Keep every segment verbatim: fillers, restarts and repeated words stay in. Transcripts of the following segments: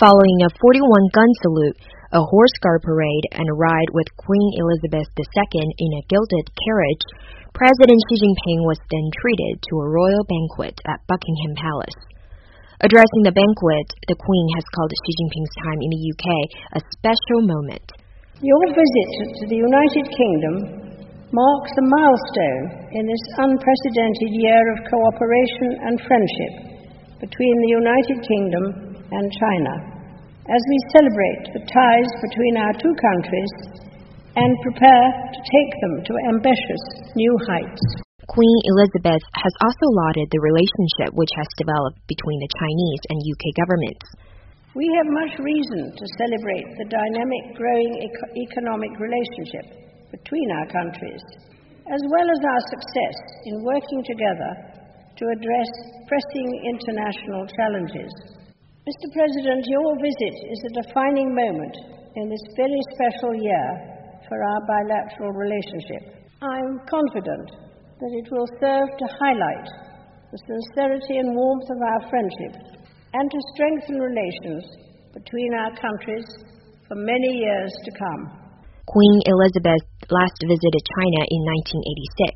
following a forty-one gun salute, a horse guard parade, and a ride with Queen Elizabeth the Second in a gilded carriage, President Xi Jinping was then treated to a royal banquet at Buckingham Palace. Addressing the banquet, the Queen has called Xi Jinping's time in the U K a special moment. Your visit to the United Kingdom marks a milestone in this unprecedented year of cooperation and friendship between the United Kingdom and China, as we celebrate the ties between our two countries and prepare to take them to ambitious new heights. Queen Elizabeth has also lauded the relationship which has developed between the Chinese and U K governments. We have much reason to celebrate the dynamic growing eco- economic relationship between our countries, as well as our success in working together to address pressing international challenges. Mister President, your visit is a defining moment in this very special year for our bilateral relationship. I am confident that it will serve to highlight the sincerity and warmth of our friendship and to strengthen relations between our countries for many years to come. Queen Elizabeth last visited China in nineteen eighty-six.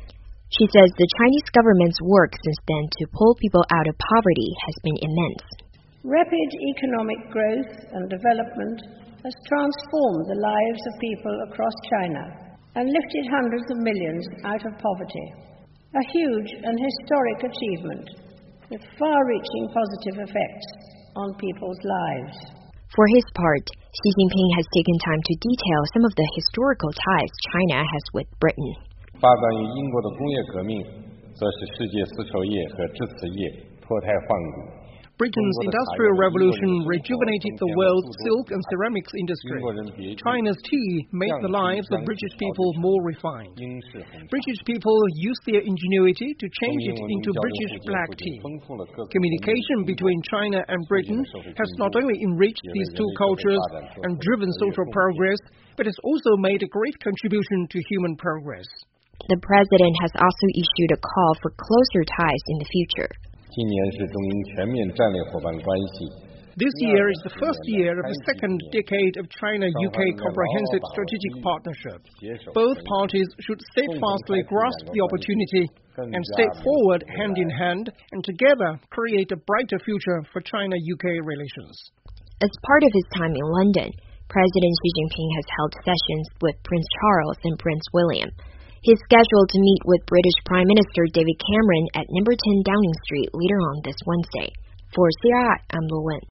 She says the Chinese government's work since then to pull people out of poverty has been immense. Rapid economic growth and development has transformed the lives of people across China and lifted hundreds of millions out of poverty. A huge and historic achievement with far-reaching positive effects on people's lives. For his part, Xi Jinping has taken time to detail some of the historical ties China has with Britain. 发展于英国的工业革命，则使世界丝绸业和制瓷业脱胎换骨。 Britain's Industrial Revolution rejuvenated the world's silk and ceramics industry. China's tea made the lives of British people more refined. British people used their ingenuity to change it into British black tea. Communication between China and Britain has not only enriched these two cultures and driven social progress, but has also made a great contribution to human progress. The president has also issued a call for closer ties in the future. 今年是中英全面战略伙伴关系。 This year is the first year of the second decade of China-U K Comprehensive Strategic Partnership. Both parties should steadfastly grasp the opportunity and step forward hand in hand and together create a brighter future for China-U K relations. As part of his time in London, President Xi Jinping has held sessions with Prince Charles and Prince William. He is scheduled to meet with British Prime Minister David Cameron at number ten Downing Street later on this Wednesday. For C R I, I'm Lu Wen.